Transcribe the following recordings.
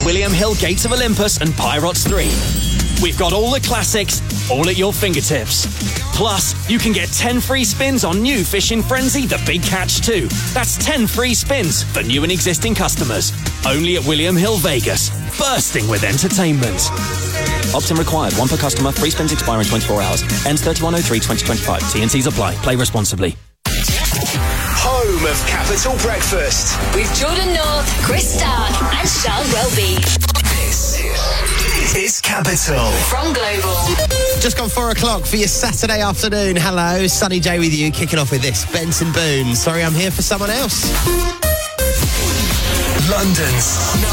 William Hill Gates of Olympus and Pyrots 3. We've got all the classics, all at your fingertips. Plus, you can get 10 free spins on new Fishing Frenzy The Big Catch 2. That's 10 free spins for new and existing customers. Only at William Hill Vegas. Bursting with entertainment. Opt-in required. One per customer. Free spins expire in 24 hours. Ends 31/03/2025. T&Cs apply. Play responsibly. Home of Capital Breakfast. With Jordan North, Chris Stark and Charles Welby. This is Capital. From Global. Just gone 4 o'clock for your Saturday afternoon. Hello, Sunny J with you, kicking off with this. Benson Boone. Sorry, I'm here for someone else. London's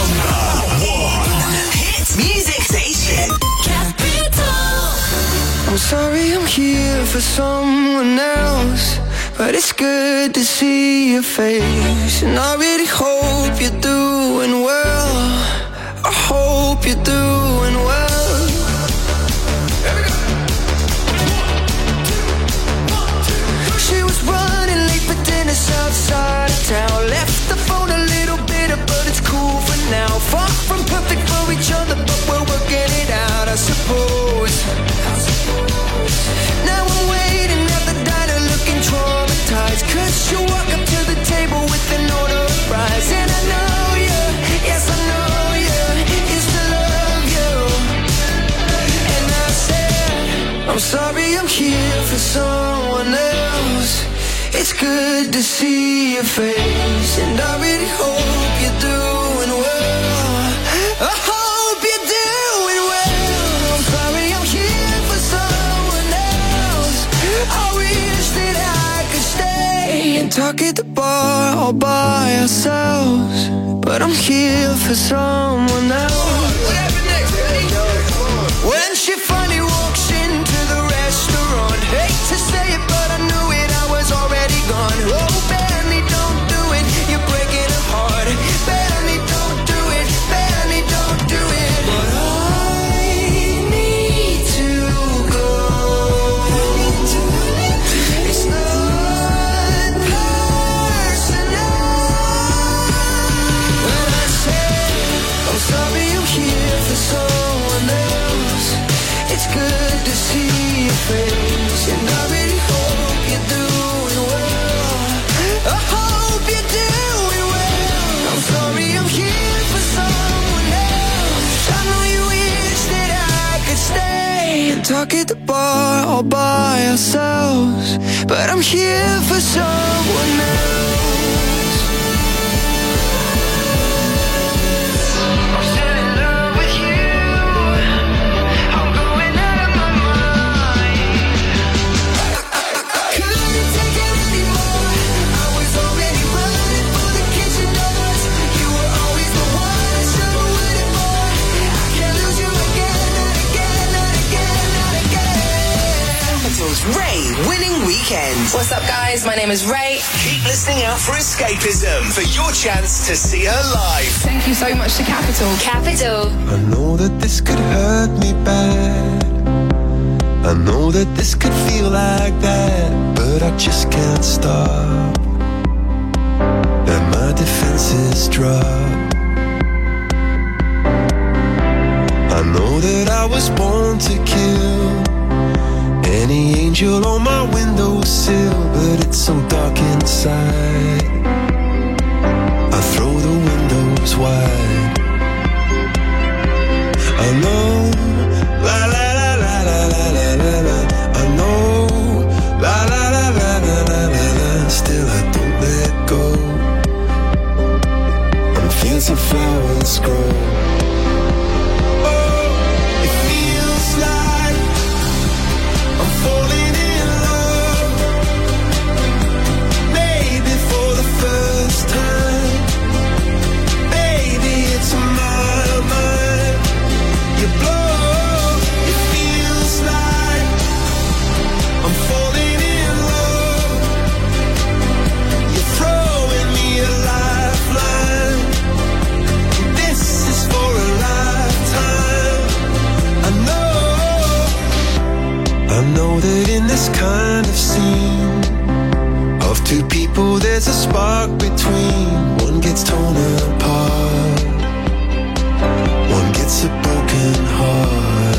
#1 hit music station. Capital. I'm sorry I'm here for someone else, but it's good to see your face. And I really hope you're doing well. I hope you're doing well. She was running late for dinner outside of town. Left the phone a little bitter, but it's cool for now. Far from perfect for each other, but we're working it out, I suppose. Now I'm waiting at the diner looking traumatized, 'cause you walk up to the table with an order of fries. And I know you, yes I know you, used to love you. And I said, I'm sorry I'm here for someone else. It's good to see your face, and I really hope you're doing well. I hope you're doing well. I'm sorry I'm here for someone else. I wish that I could stay and talk at the bar all by ourselves, but I'm here for someone else. When she finally walks into the restaurant, hate to say it, but I knew it, I was already gone. Oh, Benny, don't do it, you're breaking her heart. Benny, don't do it, Benny, don't do it. But I need to go. It's not personal. When I said, I'm sorry I'm here for someone else. It's good to see your face, and I really hope you're doing well. I hope you're doing well. I'm sorry I'm here for someone else. I know you wish that I could stay and talk at the bar all by ourselves, but I'm here for someone else. I'm still in love with you. I'm going out of my mind. Couldn't take it anymore. I was already running for the kitchen doors. You were always the one I should have waited for. I can't lose you again, not again, not again, not again. Capital's Ray winning weekend. What's up, guys? My name is Ray. Keep listening out for Escapism for your chance to see her live. Thank you so much to Capital. Capital. I know that this could hurt me bad. I know that this could feel like that, but I just can't stop. And my defenses drop. I know that I was born to kill any angel on my windowsill, but it's so dark inside. I throw the windows wide. I know, la la la la la la la la la. I know, la la la la la la la la. Still I don't let go. And fields of flowers grow. Oh, it feels like I'm falling in love. Maybe for the first time. Baby, it's my mind. You blow, it feels like I'm falling in love. You're throwing me a lifeline. This is for a lifetime. I know that in this kind of scene of two people there's a spark between. One gets torn apart, broken heart.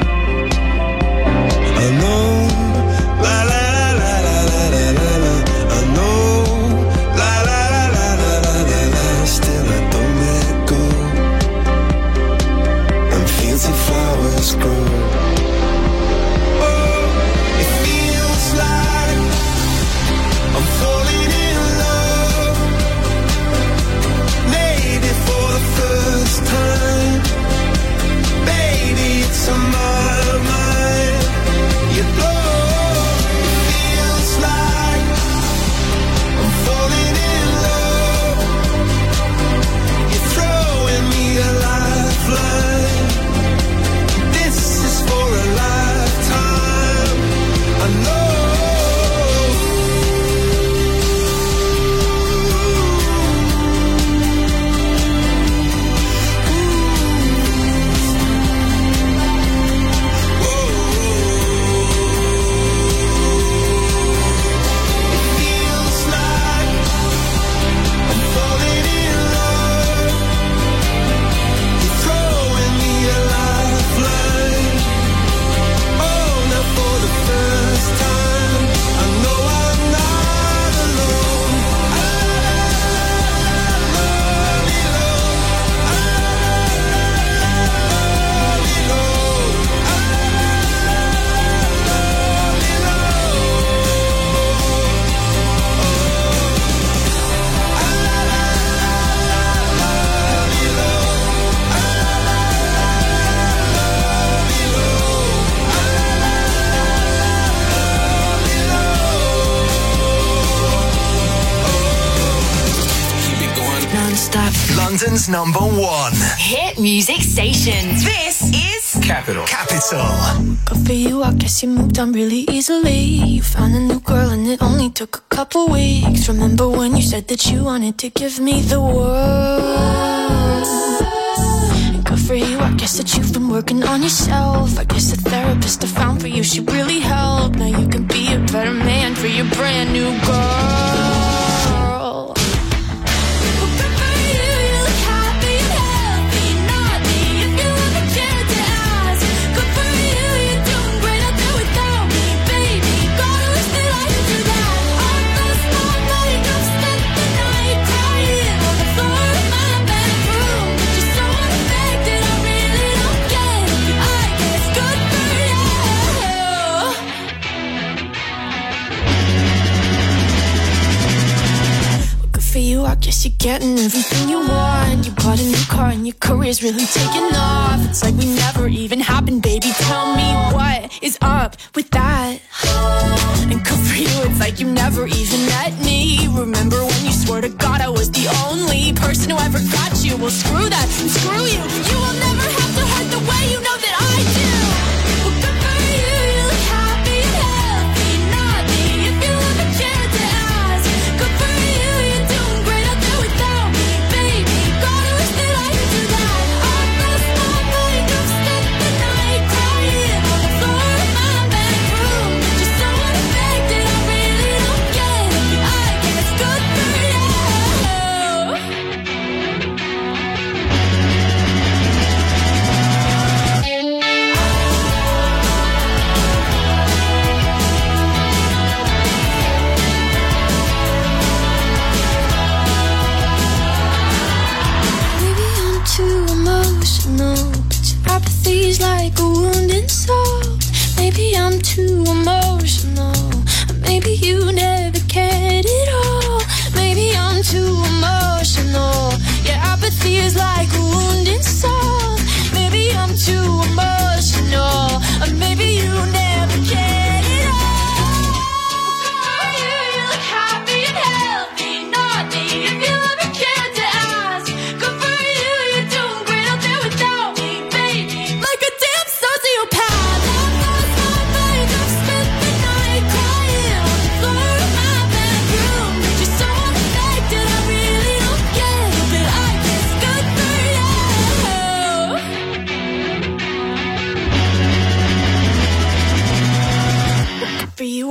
I know, la la la la la la la la. I know, la la la la la la la. Still I don't let go. And fields of flowers grow. Oh, it feels like I'm falling in love. Maybe for the first time. Baby, it's on my mind. You blow. It feels like I'm falling in love. You're throwing me a lifeline. This is for a lifetime. I know. London's number one hit music station. This is Capital. Good for you, I guess you moved on really easily. You found a new girl and it only took a couple weeks. Remember when you said that you wanted to give me the world? And good for you, I guess that you've been working on yourself. I guess the therapist I found for you, she really helped. Now you can be a better man for your brand new girl. I guess you're getting everything you want. You bought a new car and your career's really taking off. It's like we never even happened, baby. Tell me what is up with that. And good for you, it's like you never even met me. Remember when you swore to God I was the only person who ever got you? Well, screw that and screw you. You will never have to hurt the way you know that I do. Well, good for you, you look happy and healthy. Not me, if you ever cared to ask. Good for you, you're doing great out there without me, baby. God, I wish that I could do that. I lost my mind, I've spent the night crying on the floor of my bedroom. Just so unaffected, I really don't get it. I guess good for you. Maybe I'm too emotional, but your apathy's like a wounded soul. Maybe I'm too emotional, or maybe you never cared at all. Maybe I'm too emotional, your apathy is like a wounded soul. Maybe I'm too emotional, or maybe you never cared at all. You look happy and healthy, not me, if you ever cared to ask. Good for you, you're doing great out there without me, baby. Like a damn sociopath. I've lost my mind, I've spent the night crying on the floor of my bedroom. You're so unaffected, I really don't get it, but I guess good for you.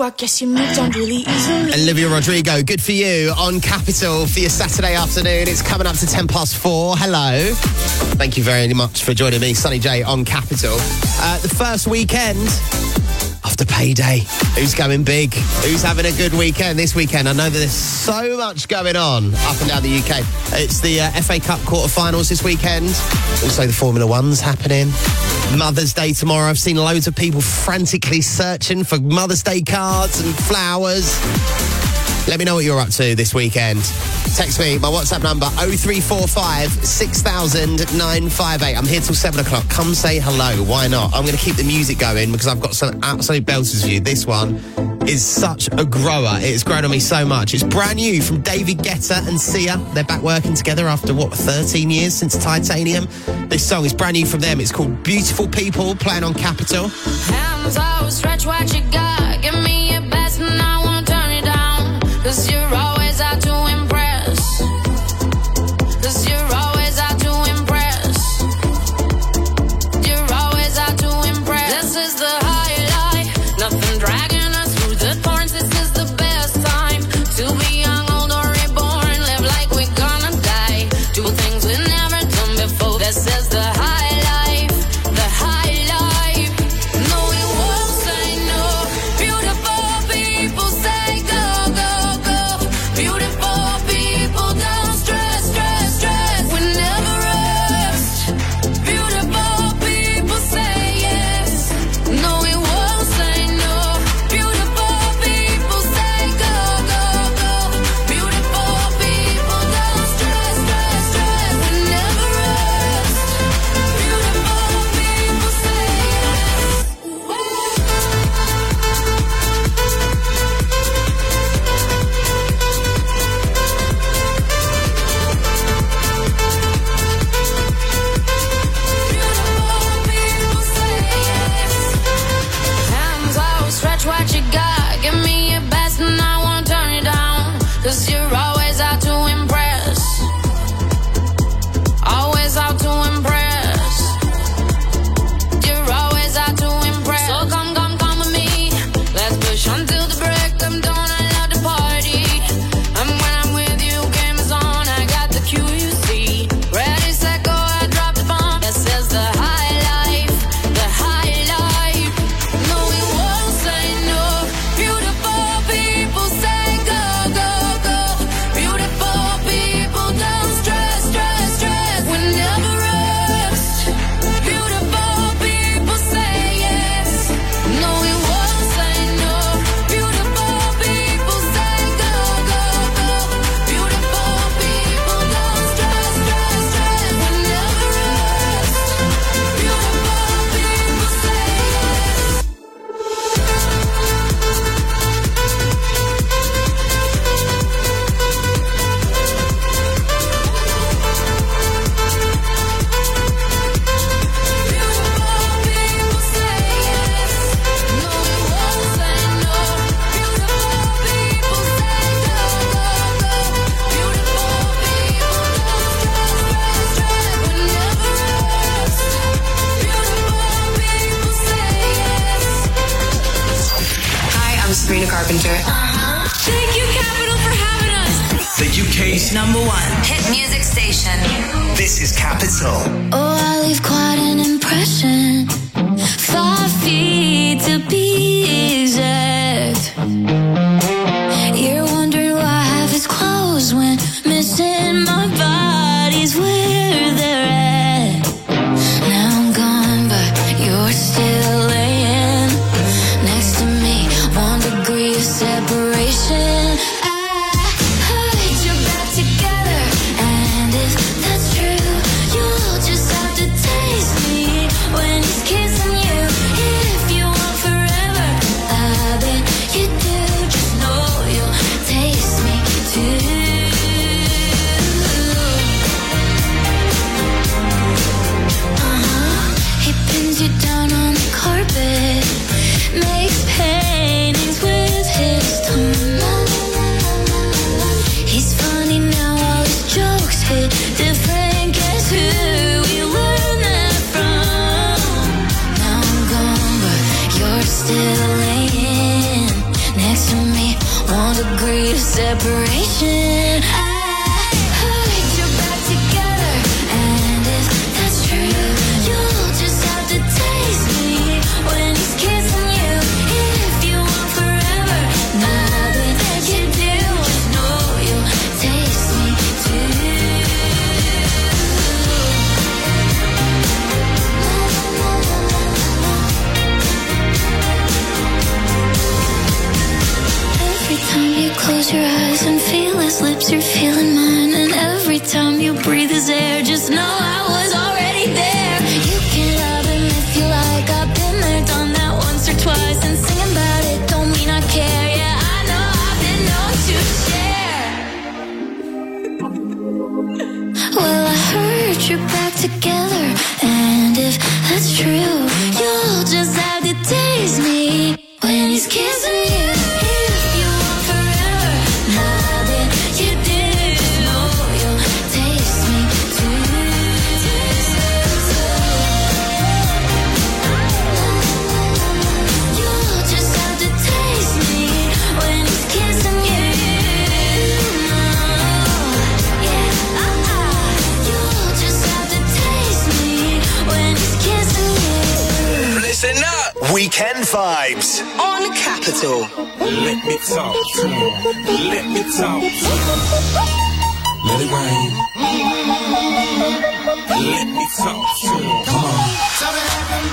I guess you moved on really easily. Olivia Rodrigo, good for you on Capital for your Saturday afternoon. It's coming up to 4:10. Hello. Thank you very much for joining me, Sonny J, on Capital. The first weekend after payday. Who's going big? Who's having a good weekend this weekend? I know that there's so much going on up and down the UK. It's the FA Cup quarterfinals this weekend. Also the Formula One's happening. Mother's Day tomorrow. I've seen loads of people frantically searching for Mother's Day cards and flowers. Let me know what you're up to this weekend. Text me, my WhatsApp number, 0345 6000 958. I'm here till 7 o'clock. Come say hello. Why not? I'm going to keep the music going because I've got some absolute belters for you. This one is such a grower. It's grown on me so much. It's brand new from David Guetta and Sia. They're back working together after, 13 years since Titanium. This song is brand new from them. It's called Beautiful People, playing on Capital. Hands out, stretch what you got. Give me your best and I won't turn it down. 'Cause you're always out to impress. 'Cause you're always out to impress. You're always out to impress. This is the highlight. Nothing dragging us through the thorns. This is the best time to be young, old, or reborn. Live like we're gonna die. Do things we've never done before. This is the high life. The high life. No, we won't say no. Beautiful people say go, go, go. Beautiful people don't stress, stress, stress. We never rest. Beautiful people say yes. No, we won't say no. Beautiful people say go, go, go. Beautiful people don't stress, stress, stress. We never rest. Beautiful people say yes. Hands out, stretch what you got. Give me your best and I won't turn it down. 'Cause you're always out to impress. Always out to impress. You're always out to impress. So come, come, come with me. Let's push until the break of dawn. I love the party. And when I'm with you, game is on. I got the cue, you see. Ready, set, go, I drop the bomb. This is the high life. The high life. No, we won't say no. Beautiful people say go, go, go. Beautiful people don't stress, stress, stress. We never rest. Beautiful people say yes. No, we won't say no. Beautiful people say go, go, go. Beautiful people don't stress, stress, stress. We never rest. Beautiful people say yes. Hi, I'm Sabrina Carpenter. Thank you, Capital, for having us. The UK's Number one. Hit music station. This is Capital. Oh, I leave quite an impression. 5 feet to be exact. You're wondering why I have his clothes when missing my body's where they're at. Now I'm gone, but you're still laying next to me. 1 degree of separation. I heard you're back together, and if that's true, you'll just have to taste me when he's kissing you. If you want forever, I bet you do. Just know you'll taste me too. He pins you down on the carpet, makes paintings with his tongue. He's funny now, all his jokes hit different. Guess who we learned that from? Now I'm gone, but you're still laying separation. I put you back together, and if that's true, you'll just have to taste me when he's kissing you. If you want forever, nothing that you do, just know you'll taste me too. Every time you close your eyes and feel his lips, you're feeling mine. And every time you breathe his air, just know I was already there. You can love him if you like. I've been there, done that once or twice. And singing about it don't mean I care. Yeah, I know I've been known to share. Well, I heard you're back together, and if that's true, you'll just have to taste me when he's kissing you. If you want forever, nothing you do, know you'll taste me too. You'll just have to taste me when he's kissing you. Yeah, you'll just have to taste me when he's kissing you. Listen up. Weekend vibes on Capital. Let me talk to him. Let me talk to him. Let it rain. Let me talk to him. Come on.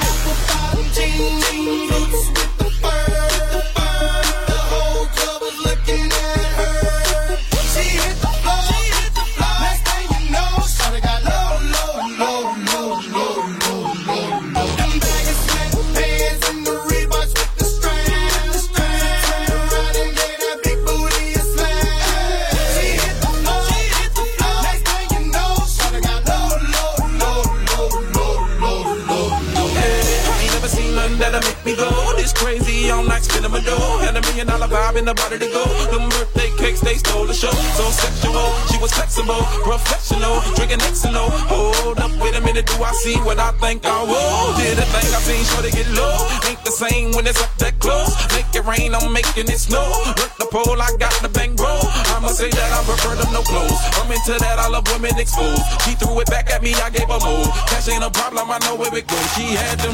Crazy all night spinning my dough. Had $1 million vibe in the body to go. Them birthday cakes, they stole the show. So sexual, she was flexible, professional, drinking Xano. Hold up, wait a minute, do I see what I think I will? Did a thing I seen, sure to get low. Ain't the same when it's up that close. Make it rain, I'm making it snow. Work the pole, I got the bang bro. I'ma say that I prefer them no clothes. I'm into that, I love women exposed. She threw it back at me, I gave her more. Cash ain't a problem, I know where it goes. She had them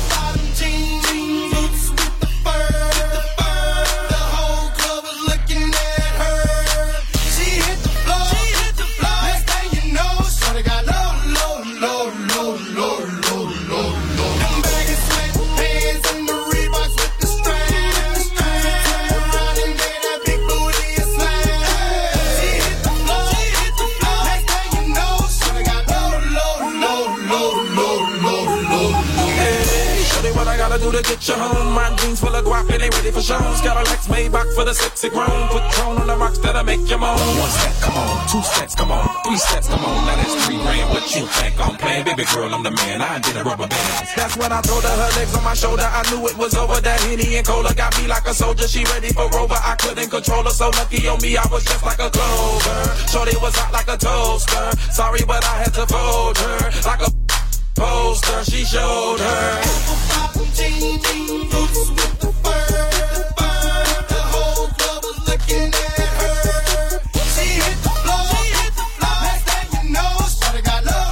jeans with the fur. The whole club was looking at her. She hit the floor. Next thing you know, shorty got low. Them baggy sweatpants and the Reeboks with the strands. Turn around and gave that big booty a slam. She hit the floor. Next thing you know, shorty got low. Hey, shorty, what I gotta do to get you home? My jeans full of guap and they ready for shows. Got a Lex Maybach for the sexy grown. Put Tron on the rocks that'll make you moan. 1 step, come on. 2 steps, come on. 3 steps, come on. Now that's 3 grand. What you think I'm playing? Baby girl, I'm the man. I did a rubber band. That's when I told her legs on my shoulder. I knew it was over. That Henny and Cola got me like a soldier. She ready for Rover. I couldn't control her. So lucky on me, I was just like a clover. Shorty was hot like a toaster. Sorry, but I had to fold her like a poster. She showed her boots with the fur. The whole club was looking at her. She hit the floor. Next thing you know, shorty got low.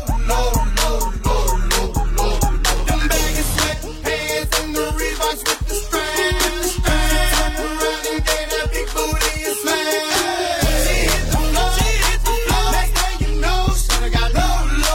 Them baggy sweatpants and the Reeboks with the strands. Turn around and gave that big booty a slam. She hit the floor. Next thing you know, shorty got low.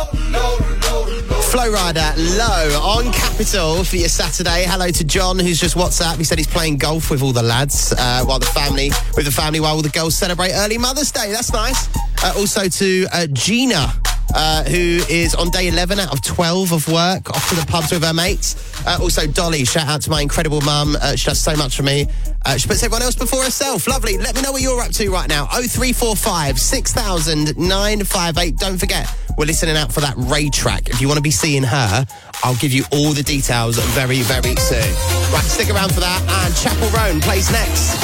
Flow Rider, Low on Capital for your Saturday. Hello to John, who's just WhatsApp. He said he's playing golf with all the lads while the family while all the girls celebrate early Mother's Day. That's nice. Also to Gina, who is on day 11 out of 12 of work, off to the pubs with her mates. Also Dolly, shout out to my incredible mum. She does so much for me. She puts everyone else before herself. Lovely. Let me know what you're up to right now. 0345 6000 958. Don't forget, we're listening out for that Ray track. If you want to be seeing her, I'll give you all the details very, very soon. Right, stick around for that. And Chapel Roan plays next.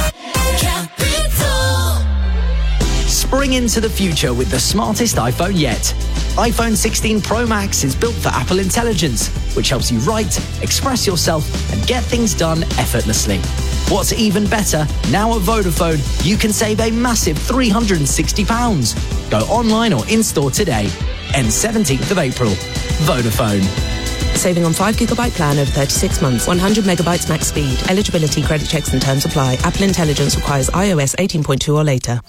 Spring into the future with the smartest iPhone yet. iPhone 16 Pro Max is built for Apple Intelligence, which helps you write, express yourself, and get things done effortlessly. What's even better, now at Vodafone, you can save a massive £360. Go online or in-store today. Ends 17th of April. Vodafone. Saving on 5 gigabyte plan over 36 months. 100 megabytes max speed. Eligibility, credit checks and terms apply. Apple Intelligence requires iOS 18.2 or later.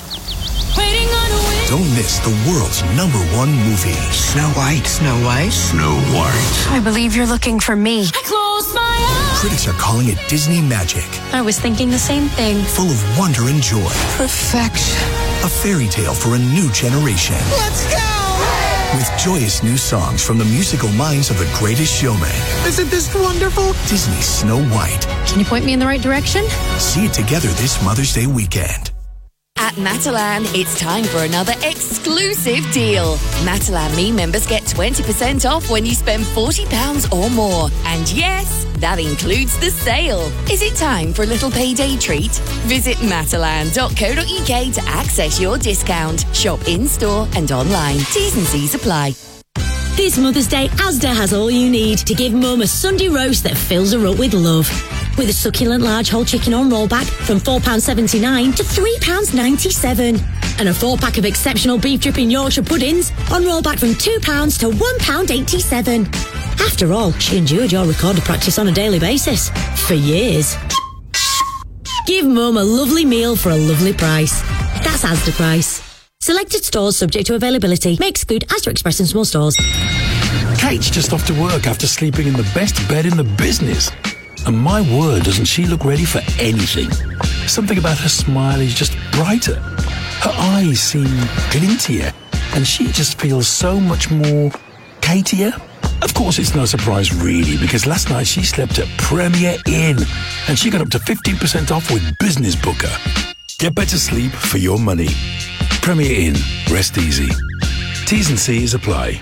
Don't miss the world's #1 movie. Snow White. Snow White. Snow White. I believe you're looking for me. I close my eyes. Critics are calling it Disney magic. I was thinking the same thing. Full of wonder and joy. Perfection. A fairy tale for a new generation. Let's go! With joyous new songs from the musical minds of The Greatest Showman. Isn't this wonderful? Disney's Snow White. Can you point me in the right direction? See it together this Mother's Day weekend. At Matalan, it's time for another exclusive deal. Matalan Me members get 20% off when you spend £40 or more. And yes, that includes the sale. Is it time for a little payday treat? Visit matalan.co.uk to access your discount. Shop in-store and online. T's and C's apply. This Mother's Day, Asda has all you need to give Mum a Sunday roast that fills her up with love. With a succulent large whole chicken on rollback from £4.79 to £3.97. And a 4-pack of exceptional beef dripping Yorkshire puddings on rollback from £2 to £1.87. After all, she endured your recorder practice on a daily basis. For years. Give Mum a lovely meal for a lovely price. That's Asda price. Selected stores subject to availability. May exclude Asda Express in small stores. Kate's just off to work after sleeping in the best bed in the business. And my word, doesn't she look ready for anything? Something about her smile is just brighter. Her eyes seem glintier. And she just feels so much more Katier. Of course, it's no surprise really, because last night she slept at Premier Inn. And she got up to 15% off with Business Booker. Get better sleep for your money. Premier Inn. Rest easy. T's and C's apply.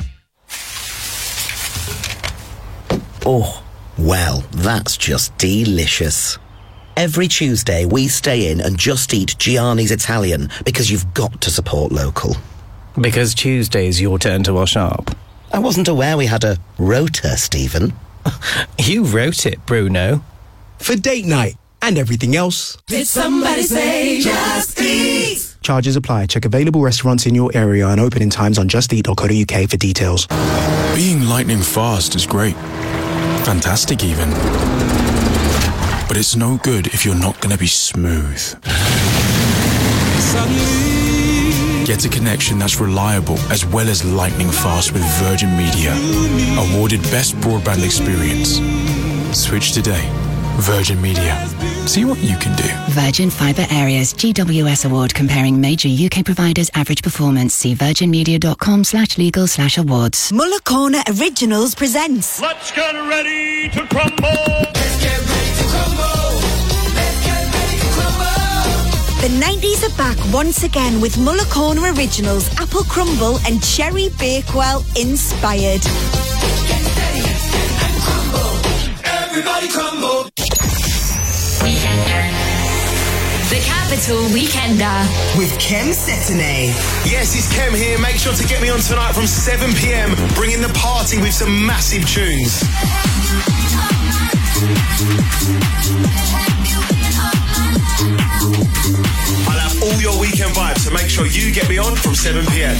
Oh. Well, that's just delicious. Every Tuesday, we stay in and just eat Gianni's Italian because you've got to support local. Because Tuesday's your turn to wash up. I wasn't aware we had a rota, Stephen. You wrote it, Bruno. For date night and everything else. Did somebody say Just Eat? Charges apply. Check available restaurants in your area and opening times on justeat.co.uk for details. Being lightning fast is great. Fantastic even. But it's no good if you're not going to be smooth. Get a connection that's reliable as well as lightning fast with Virgin Media. Awarded Best Broadband Experience. Switch today. Virgin Media. See what you can do. Virgin Fibre Areas GWS Award comparing major UK providers' average performance. See virginmedia.com/legal/awards. Muller Corner Originals presents. Let's get ready to crumble. Let's get ready to crumble. Let's get ready to crumble. The 90s are back once again with Muller Corner Originals, Apple Crumble and Cherry Bakewell inspired. Get ready and crumble. Everybody crumble. The Capital Weekender. With Kem Cetinay. Yes, it's Kem here. Make sure to get me on tonight from 7 p.m. Bringing the party with some massive tunes. I'll have all your weekend vibes, so make sure you get me on from 7 p.m.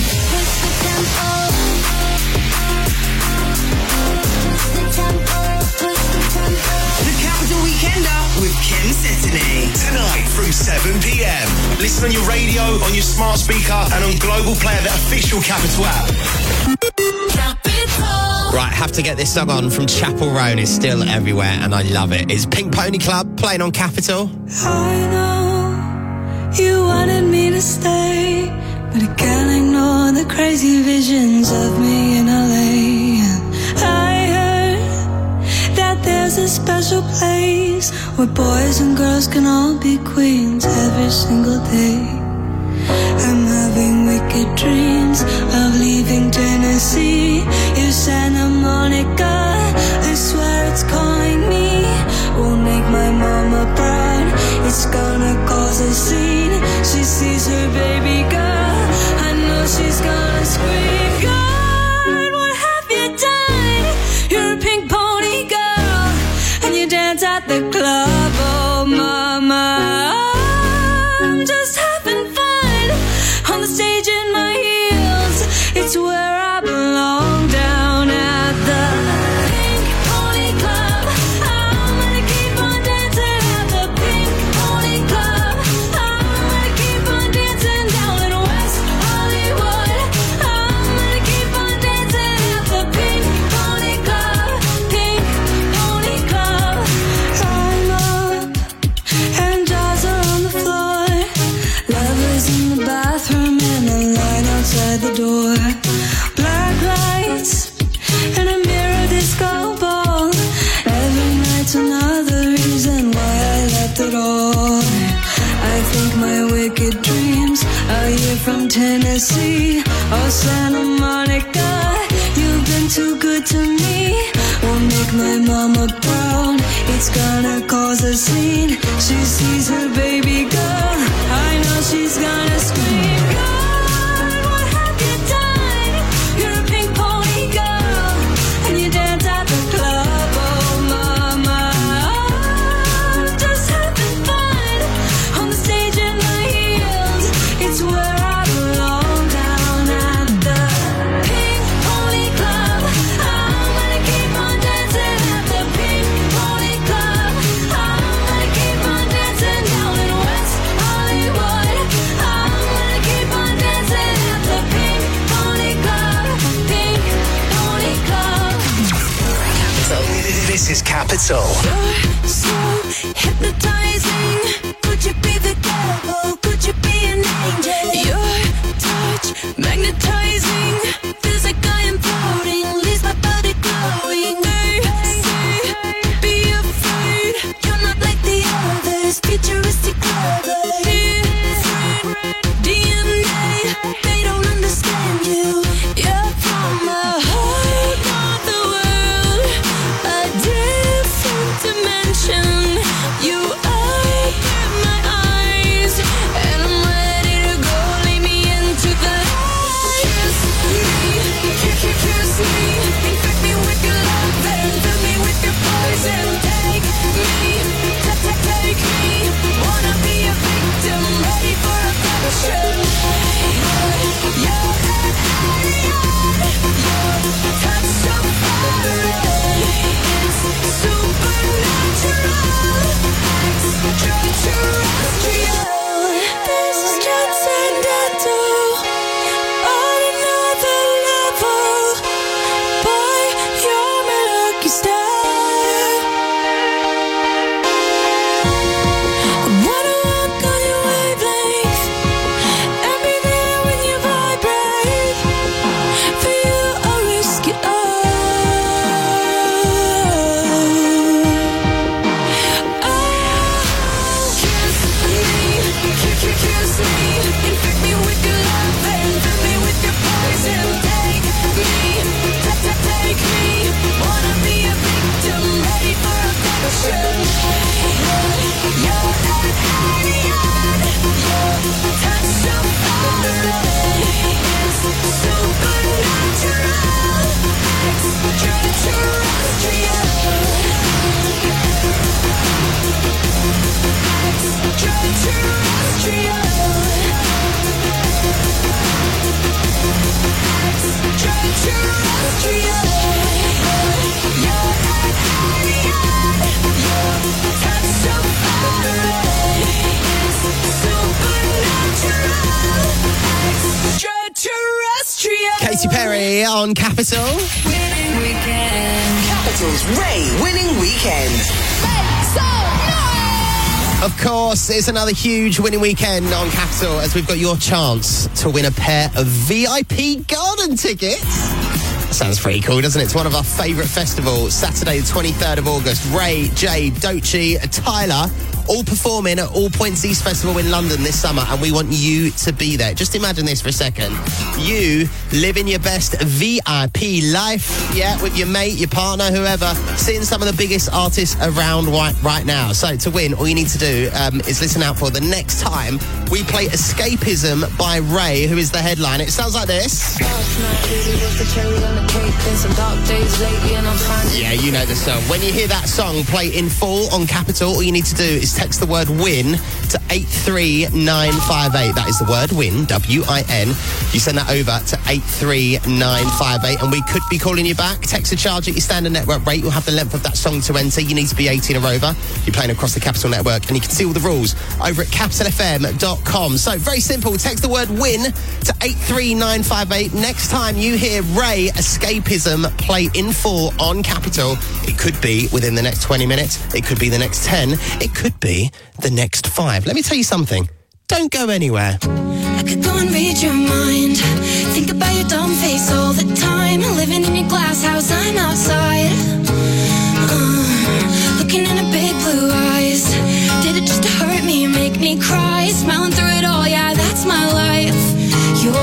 The Capital Weekender with Kem Cetinay. Tonight from 7 p.m. Listen on your radio, on your smart speaker, and on Global Player, the official Capital app. Right, have to get this song on from Chapel Roan. It's still everywhere, and I love it. It's Pink Pony Club playing on Capital. I know you wanted me to stay, but I can't ignore the crazy visions of me in LA. I heard that there's a special place where boys and girls can all be queens every single day. I'm having wicked dreams of leaving Tennessee. You Santa Monica, I swear it's calling me. Will make my mama proud. It's gonna cause a scene. She sees her baby girl. I know she's gonna scream. God, what have you done? You're a pink pony girl, and you dance at the club, oh my. Tennessee or Santa Monica. You've been too good to me. Won't make my mama proud. It's gonna cause a scene. She sees her baby girl. I know she's gonna scream. God, what have you done? You're a pink pony girl, and you dance at the club. Oh, mama, I'm just having fun on the stage in my heels. It's where I belong, down at the Pink Pony Club. I'm gonna keep on dancing at the Pink Pony Club. I'm gonna keep on dancing down in West Hollywood. I'm gonna keep on dancing at the Pink Pony Club. Pink Pony Club. This is Capital. You're so hypnotizing. Could you be the devil? Could you be an angel? Your touch magnetizing. Feels like I am floating. Leaves my body glowing. They say, be afraid. You're not like the others. Futuristic clever. Different DNA. They don't understand you. You're from a whole other world. A different dimension. You open my eyes, and I'm ready to go. Lay me into the light. Kiss me, infect me with your love, and fill me with your poison. Take me, take me. Wanna be a victim, ready for a passion. You're an alien. Your touch so fiery. It's supernatural, extraterrestrial. This is transcendental, on another level. Boy, you're my lucky star. I wanna walk on your wavelength and be there when you vibrate. For you, I'll risk it all. Kiss me, infect me with your love, and fill me with your poison. Take me, wanna be a victim, ready for a passion. You're an alien, your touch so fiery. It's supernatural, extraterrestrial. Katy Perry on Capital. Winning weekend. Capital's Ray winning weekend. Of course, it's another huge winning weekend on Capital as we've got your chance to win a pair of VIP garden tickets. Sounds pretty cool, doesn't it? It's one of our favourite festivals, Saturday the 23rd of August. Ray, Jay, Doechii, Tyler, all performing at All Points East Festival in London this summer, and we want you to be there. Just imagine this for a second. You living your best VIP life, yeah, with your mate, your partner, whoever, seeing some of the biggest artists around right now. So to win, all you need to do is listen out for the next time we play Escapism by Ray, who is the headline. It sounds like this. Yeah, you know the song. When you hear that song play in full on Capital, all you need to do is text the word WIN to 83958. That is the word WIN, W-I-N. You send that over to 83958 and we could be calling you back. Text a charge at your standard network rate. You'll have the length of that song to enter. You need to be 18 or over. You're playing across the Capital Network, and you can see all the rules over at capitalfm.com. So very simple. Text the word WIN to 83958. Next time you hear Ray Escapism play in full on Capital, it could be within the next 20 minutes. It could be the next 10. It could be the next 5. Let me tell you something. Don't go anywhere. I could go and read your mind. Think about your dumb face all the time. Living in your glass house, I'm outside. Looking in her big blue eyes. Did it just to hurt me, make me cry? Smiling through it all, yeah, that's my life. You're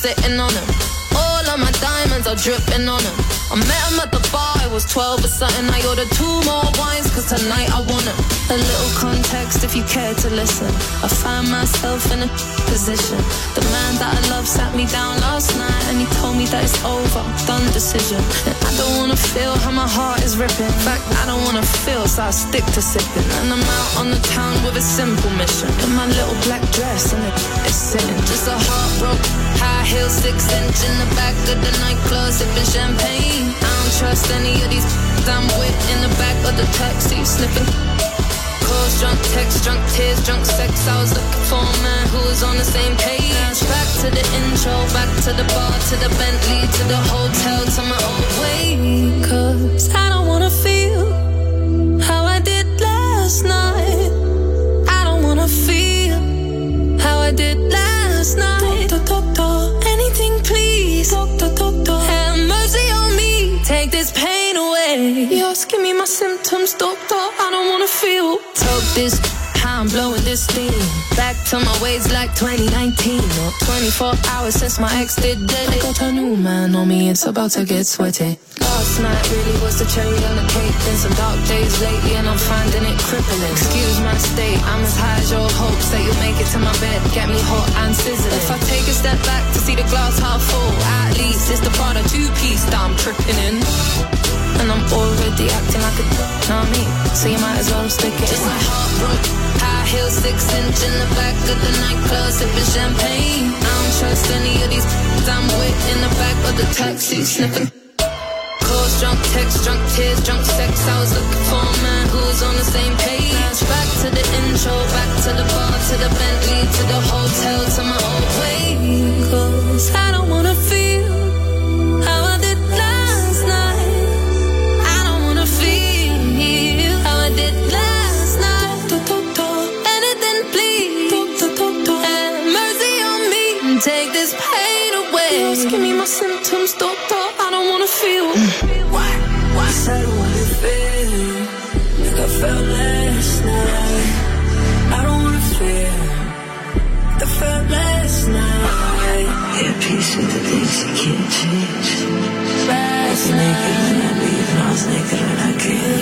sitting on him. All of my diamonds are dripping on him. I met him at the bar, I was 12 or something. I ordered 2 more wines, cause tonight I want him. A little context if you care to listen. I find myself in a position. The man that I love sat me down last night and he told me that it's over, done decision. And I don't wanna feel how my heart is ripping. In fact, I don't wanna feel, so I stick to sipping. And I'm out on the town with a simple mission. In my little black dress and it's sitting. Just a heartbroken, high heel, 6-inch in the back of the nightclub, sipping champagne. I don't trust any of these I'm with in the back of the taxi, sniffing. Calls, drunk texts, drunk tears, drunk sex. I was looking for a man who was on the same page. Back to the intro, back to the bar, to the Bentley, to the hotel, to my old way. Cause I don't wanna feel how I did last night. I don't wanna feel how I did last night. Anything please, have mercy on me, take this pain away. You're asking me my symptoms, doctor, I don't wanna feel. Talk this, how I'm blowing this steam. Back to my ways like 2019. Or 24 hours since my ex did dead. I got a new man on me, it's about to get sweaty. Last night really was the cherry on the cake. Been some dark days lately and I'm finding it crippling. Excuse my state, I'm as high as your hopes that you'll make it to my bed, get me hot and sizzling. If I take a step back to see the glass half full, at least it's the Prada 2-piece that I'm tripping in. And I'm already acting like a know what I mean? So you might as well stick it. Just my heart broke, high heel, 6-inch in the back of the nightclub, sipping champagne. I don't trust any of these I'm with in the back of the taxi, sniffing. Calls, drunk texts, drunk tears, drunk sex. I was looking for a man who was on the same page. Back to the intro, back to the bar, to the Bentley, to the hotel, to my old way. Cause I don't wanna feel how I did last night. I don't wanna feel how I did last night. Anything please, have mercy on me, take this pain away. Give me my symptoms, doctor, I don't wanna feel. Why? I said I wanna feel like I felt last night. I don't wanna feel like I felt last night. Yeah, peace with the things you can't change. I was naked when I leave, and I was naked when I came.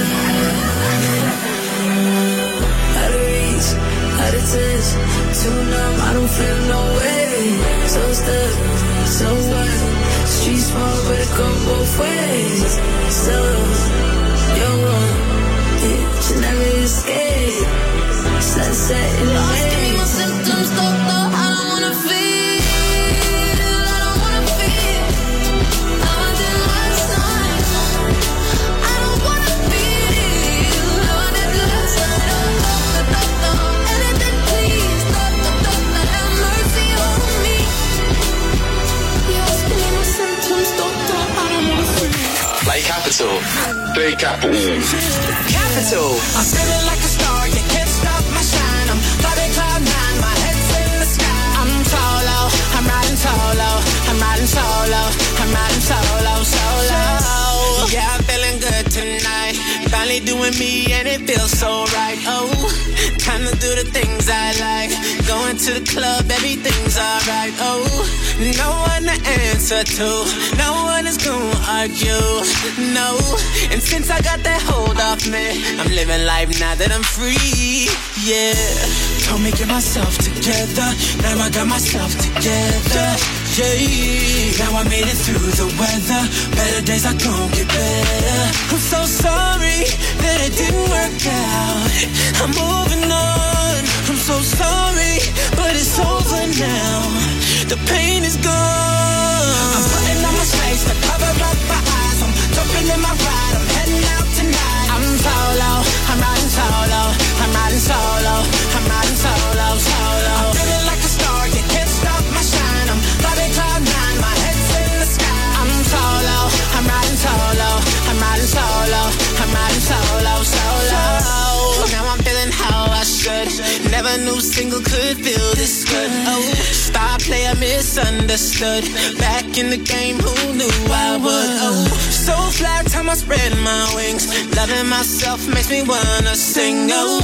Out of reach, out of touch, too numb, I don't feel no way. So stuck, so what? Street small, but it go both ways. So, you're wrong, yeah, you never escape. Sunset in the Lost in my symptoms, doctor, I don't wanna feel. I don't wanna feel how I did last night. I don't wanna feel how I did last night. Doctor, anything please, doctor, have mercy on me. You're asking me my symptoms, doctor, I don't wanna feel. Play Capital. Play Capital. Capital. I'm feeling like a star, you can't stop my shine. I'm floating cloud 9, my head's in the sky. I'm solo, I'm riding solo, I'm riding solo, I'm riding solo, solo. Yeah, I'm feeling good tonight. Finally doing me and it feels so right. Oh, time to do the things I like. Going to the club, everything's alright. Oh, no one to answer to, no one is gonna argue. No, and since I got that hold off me, I'm living life now that I'm free. Yeah, told me get myself together. Now I got myself together. Yeah, now I made it through the weather. Better days are gonna get better. I'm so sorry that it didn't work out. I'm moving on. I'm so sorry, but it's over now. The pain is gone. I'm putting on my face to cover up my eyes. I'm jumping in my ride. I'm heading out tonight. I'm solo. I'm riding solo. I'm riding solo. I'm riding solo, solo. I'm feeling like a star. You can't stop my shine. I'm floating cloud 9. My head's in the sky. I'm solo. I'm riding solo. I'm riding solo. I'm riding solo, solo. Now I'm feeling how I should. Never knew single could feel this good. Oh, star player misunderstood. Back in the game, who knew I would? Oh, so fly, time I spread my wings. Loving myself makes me wanna sing. Oh,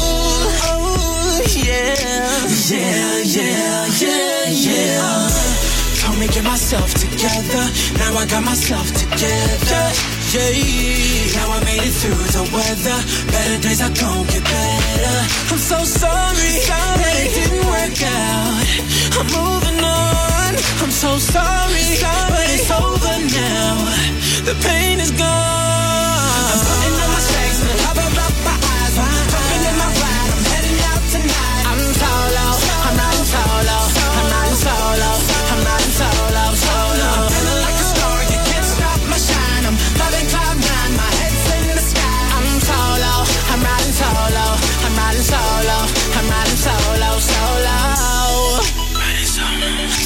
oh, yeah, yeah, yeah, yeah, yeah. Told me get get myself together. Now I got myself together. Yeah, now I made it through the weather. Better days are gon' get better. I'm so sorry that it didn't work out. I'm moving on. I'm so sorry, but it's over now. The pain is gone. I'm putting on my shades to cover up my eyes. I'm jumping in my ride. I'm heading out tonight. I'm solo. I'm riding solo. I'm riding solo. I'm riding solo. Solo. I'm feeling like a star. You can't stop my shine. I'm loving cloud nine. My head's in the sky. I'm solo. I'm riding solo. I'm riding solo. I'm riding solo. Solo. Riding solo.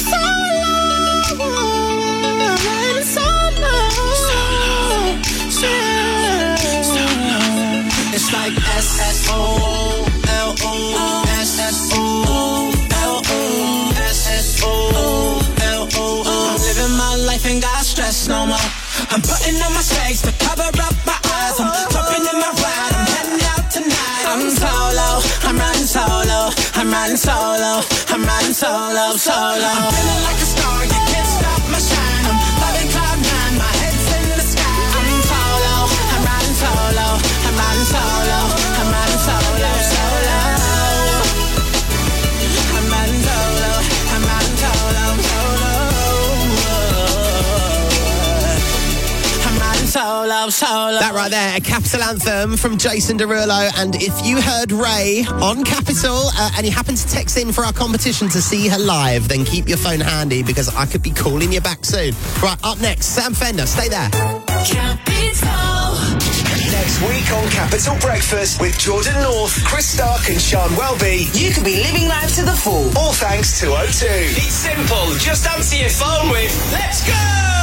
It's like S-S-O-L-O, S-S-O-L-O, S-S-O-L-O. I'm living my life, ain't got stress no more. I'm putting on my shades to cover up my eyes. I'm jumping in my ride, I'm heading out tonight. I'm solo, I'm riding solo. I'm riding solo, I'm riding solo, solo. I'm feeling like a star, you can't stop my shine. I'm loving cloud nine, my head's in the sky. I'm solo, I'm riding solo. I'm riding solo, I'm riding solo, solo. I'm riding solo, I'm riding solo, solo. I'm riding solo, solo. That right there, a Capital anthem from Jason Derulo. And if you heard Ray on Capital and you happen to text in for our competition to see her live, then keep your phone handy because I could be calling you back soon. Right, up next, Sam Fender, stay there. Capital. Next week on Capital Breakfast with Jordan North, Chris Stark and Sean Welby. You could be living life to the full. All thanks to O2. It's simple. Just answer your phone with "Let's go!"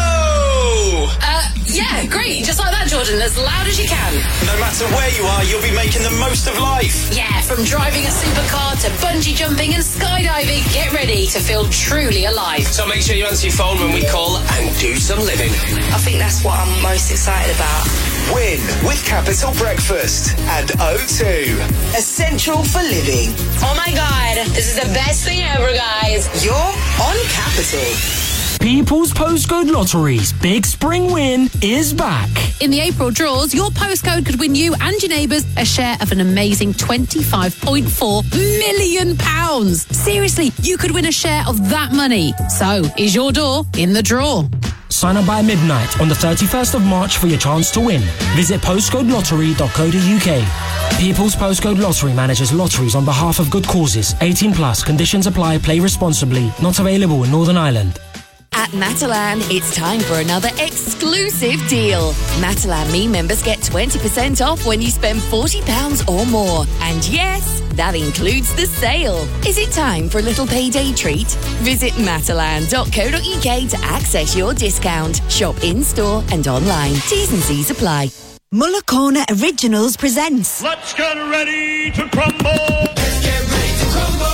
Yeah, great. Just like that, Jordan. As loud as you can. No matter where you are, you'll be making the most of life. Yeah, from driving a supercar to bungee jumping and skydiving, get ready to feel truly alive. So make sure you answer your phone when we call and do some living. I think that's what I'm most excited about. Win with Capital Breakfast and O2. Essential for living. Oh my God, this is the best thing ever, guys. You're on Capital. People's Postcode Lottery's big spring win is back. In the April draws, your postcode could win you and your neighbours a share of an amazing £25.4 million. Seriously, you could win a share of that money. So, is your door in the draw? Sign up by midnight on the 31st of March for your chance to win. Visit postcodelottery.co.uk. People's Postcode Lottery manages lotteries on behalf of good causes. 18 plus. Conditions apply. Play responsibly. Not available in Northern Ireland. At Matalan, it's time for another exclusive deal. Matalan Me members get 20% off when you spend £40 or more. And yes, that includes the sale. Is it time for a little payday treat? Visit matalan.co.uk to access your discount. Shop in-store and online. T's and C's apply. Muller Corner Originals presents Let's get ready to crumble. Let's get ready to crumble.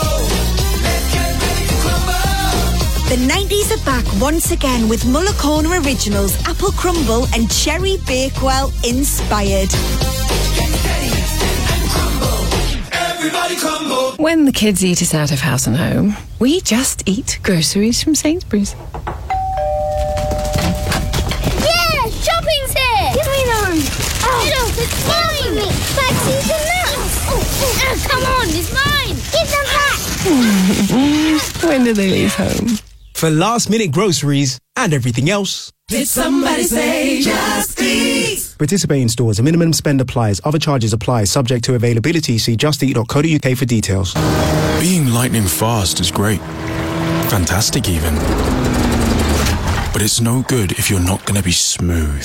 The 90s are back once again with Muller Corner Originals, Apple Crumble and Cherry Bakewell inspired. Get ready and crumble. Everybody crumble. When the kids eat us out of house and home, we just eat groceries from Sainsbury's. Yeah, shopping's here. Give me those. Oh, it's mine. Taxis and nuts. Oh, come on, it's mine. Give them back. When do they leave home? For last-minute groceries and everything else. Did somebody say Just Eat? Participating stores, a minimum spend applies. Other charges apply. Subject to availability. See justeat.co.uk for details. Being lightning fast is great. Fantastic even. But it's no good if you're not going to be smooth.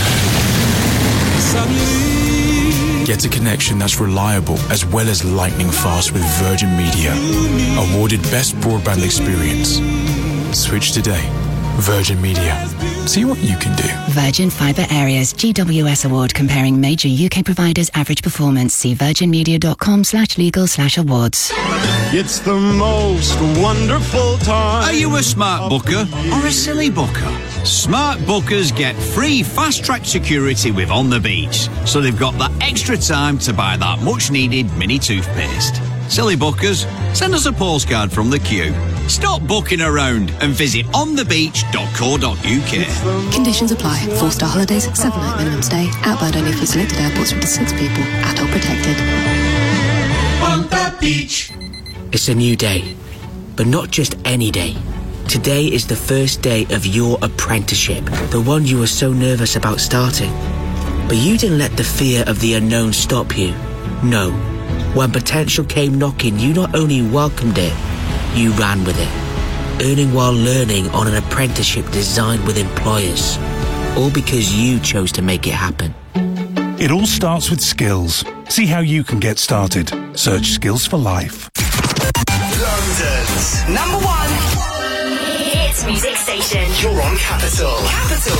Get a connection that's reliable as well as lightning fast with Virgin Media. Awarded Best Broadband Experience. Switch today. Virgin Media. See what you can do. Virgin Fibre Areas GWS Award comparing major UK providers' average performance. See virginmedia.com/legal/awards. It's the most wonderful time. Are you a smart booker or a silly booker? Smart bookers get free fast-track security with On the Beach, so they've got that extra time to buy that much-needed mini toothpaste. Silly bookers, send us a postcard from the queue. Stop booking around and visit onthebeach.co.uk. Conditions apply. 4-star holidays, 7-night minimum stay. Outbound only for selected airports with 6 people. Adult protected. On the beach. It's a new day, but not just any day. Today is the first day of your apprenticeship, the one you were so nervous about starting. But you didn't let the fear of the unknown stop you. No. When potential came knocking, you not only welcomed it, you ran with it. Earning while learning on an apprenticeship designed with employers. All because you chose to make it happen. It all starts with skills. See how you can get started. Search Skills for Life. London's number 1 hit music station. You're on Capital. Capital.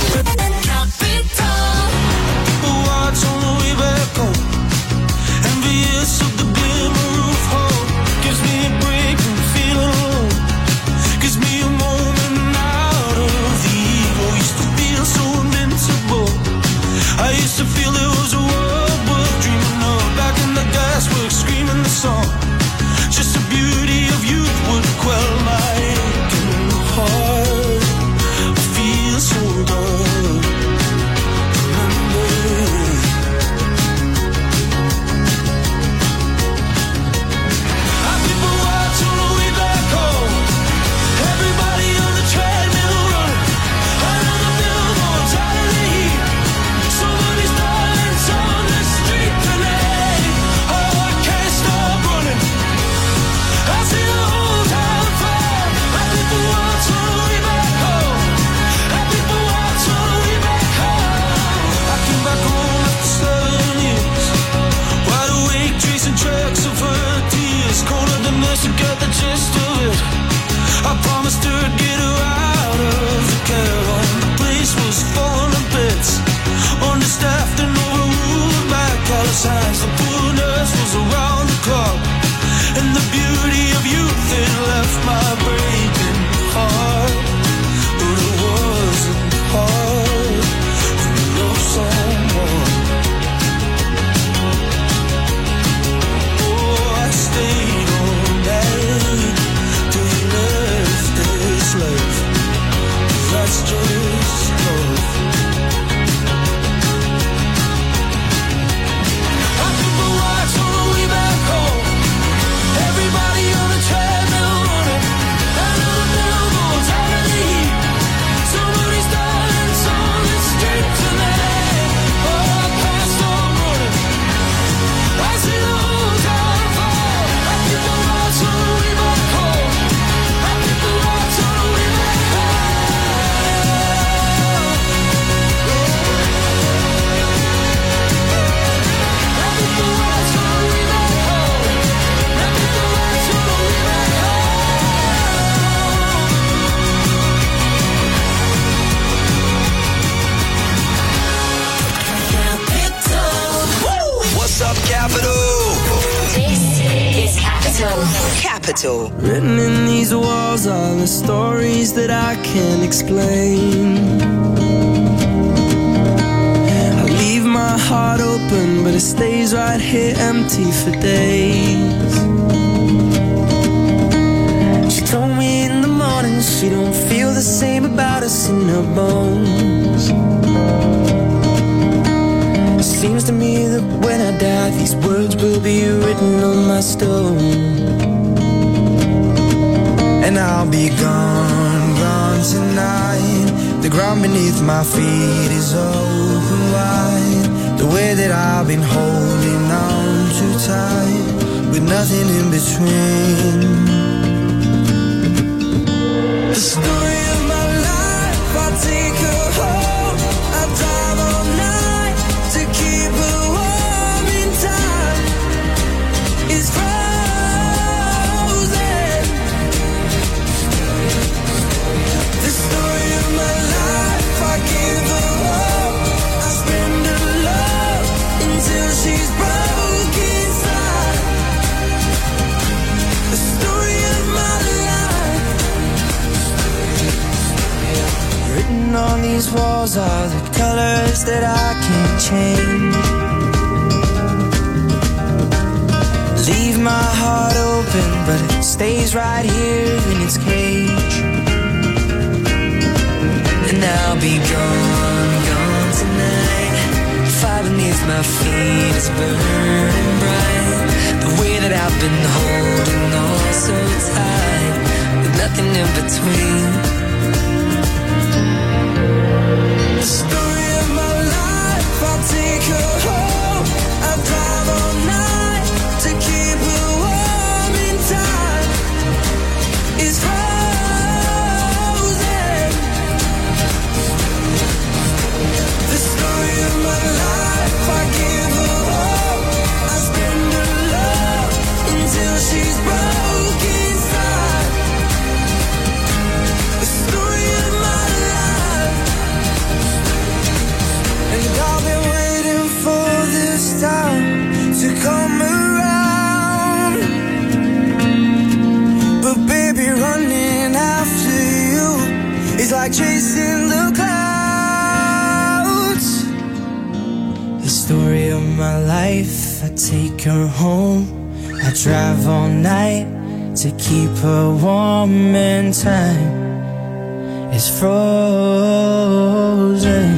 Watch on the way back home. Envious of the glimmer of hope. Gives me a break from feeling alone. Gives me a moment out of the evil. Used to feel so invincible. I used to feel there was a world worth dreaming of. Back in the gasworks, screaming the song. Just the beauty of youth would quell my aching heart. I feel so good. To get the gist of it, I promised her I'd get her out of the care home. The place was falling to bits, understaffed and overruled by callous hands. The poor nurse was around the clock, and the beauty of youth had left my breaking heart. But it wasn't hard to love someone. Oh, I stayed on till you left this life. That's just love. I people watch on the way back home. Everybody on the treadmill running. Another billboard's out of the heat. Somebody's dying, on the street tonight. Oh, I can't stop running. I see the whole town fall. I people watch on the way back home. I people watch on the way back What's up, Capital? This is Capital. Capital. Written in these walls are the stories that I can't explain. I leave my heart open, but it stays right here empty for days. She told me in the morning she don't feel the same about us in her bones. Seems to me that when I die, these words will be written on my stone. And I'll be gone, gone tonight. The ground beneath my feet is open wide. The way that I've been holding on too tight, with nothing in between. The story of my life, I'll take her home. I'll drive all night to keep her warm in time. It's frozen. The story of my life, I give her up. I spend her love until she's broke inside. The story of my life. Written on these walls are the colors that I can't change. Leave my heart stays right here in its cage. And I'll be gone tonight. Fire beneath my feet is burning bright. The way that I've been holding on so tight, with nothing in between. The story of my life, I'll take her home. I'll drive all night to keep her warm in time. It's frozen. The story of my life, I give her hope. I spend her love until she's broken inside. The story of my life. And I've been waiting for this time to come around. But baby, running after you is like chasing the clouds. The story of my life, I take her home. I drive all night to keep her warm and time is frozen.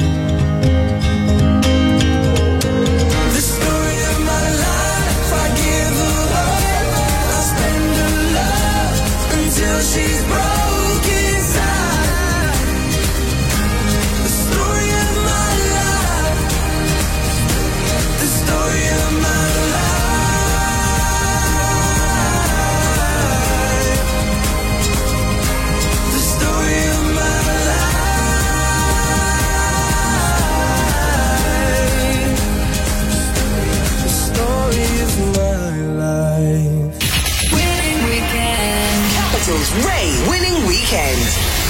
The story of my life, I give her hope. I spend her love until she's broken inside. The story of my life. The story of my life. The story of my life. The story of my life. Winning weekend. Capital's Ray winning weekend.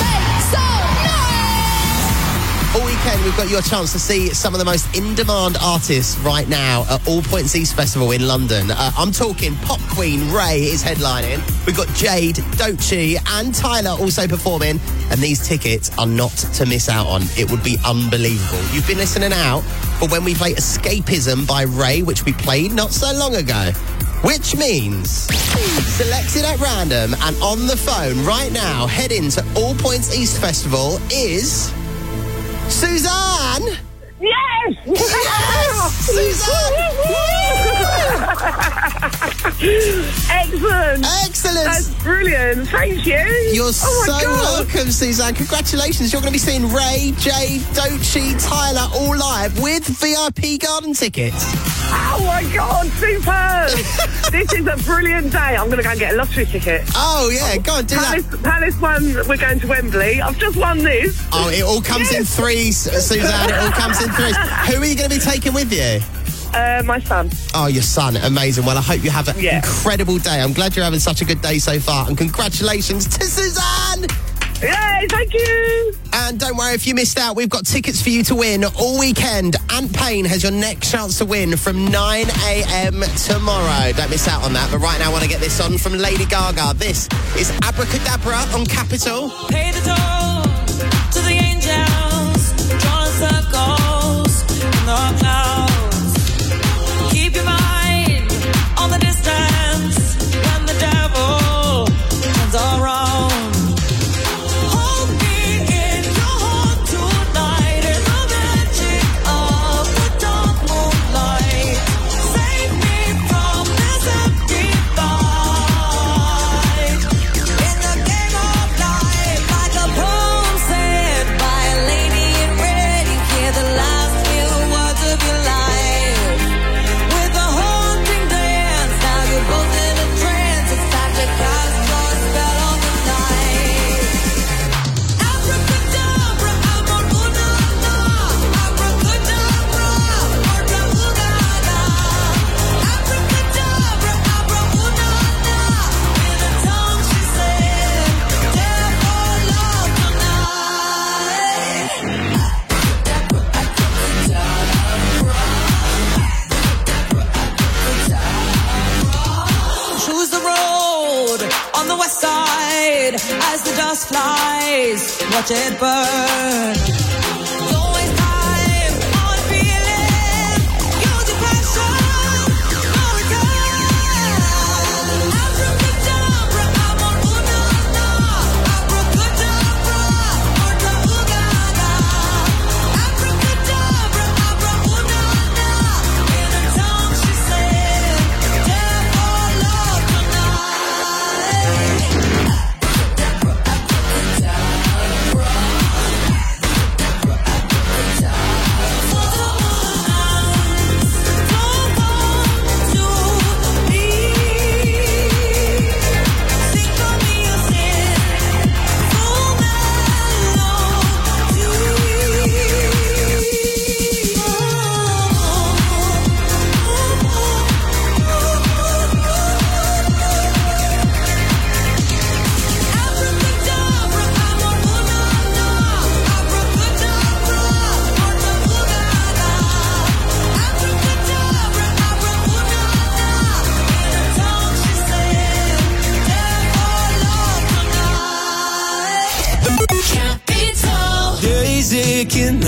All weekend, we've got your chance to see some of the most in-demand artists right now at All Points East Festival in London. I'm talking Pop Queen Ray is headlining. We've got Jade, Doechii and Tyler also performing. And these tickets are not to miss out on. It would be unbelievable. You've been listening out for when we play Escapism by Ray, which we played not so long ago. Which means, selected at random and on the phone right now, heading to All Points East Festival is... Suzanne! Yes! Yes! Suzanne! Excellent! Excellent! That's brilliant. Thank you. You're so welcome, Suzanne. Congratulations. You're going to be seeing Ray, Jade, Doechii, Tyler all live with VIP garden tickets. Oh my God, superb! This is a brilliant day. I'm going to go and get a lottery ticket. Oh, yeah, go on, do that. Palace one, we're going to Wembley. I've just won this. Oh, it all comes in threes, Suzanne. It all comes in threes. Who are you going to be taking with you? My son. Oh, your son. Amazing. Well, I hope you have an incredible day. I'm glad you're having such a good day so far. And congratulations to Suzanne! Yay, thank you! And don't worry if you missed out, we've got tickets for you to win all weekend. Ant Payne has your next chance to win from 9 a.m. tomorrow. Don't miss out on that. But right now I want to get this on from Lady Gaga. This is Abracadabra on Capital. Pay the toll to the angels, drawing circles in the clouds. Keep your mind on the distance when the devil turns around. As the dust flies, watch it burn. Don't waste time on feeling. Use your passion, no return. Abracadabra,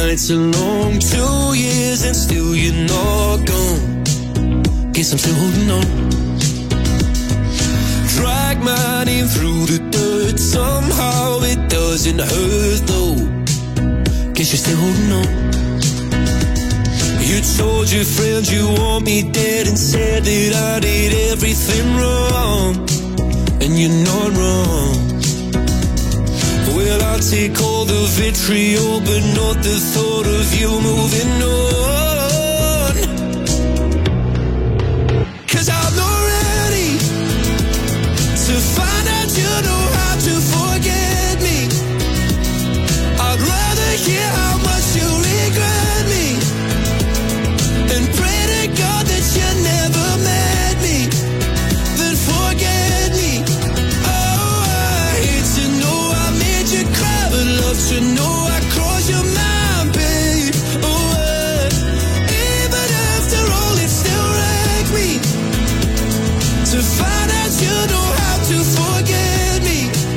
it's a long 2 years and still you're not gone. Guess I'm still holding on. Drag my name through the dirt, somehow it doesn't hurt though. Guess you're still holding on. You told your friends you want me dead and said that I did everything wrong. And you're not wrong. Well, I'll take all the vitriol, but not the thought of you moving on. 'Cause I'm not ready to find out you know how to forget me. I'd rather hear how much you regret me and pray to God that you never met me, then forget me. Oh, I hate to know I made you cry, but love to know I crossed your mind, babe. Oh, even after all, it still wrecked me to find out you know how to forget me.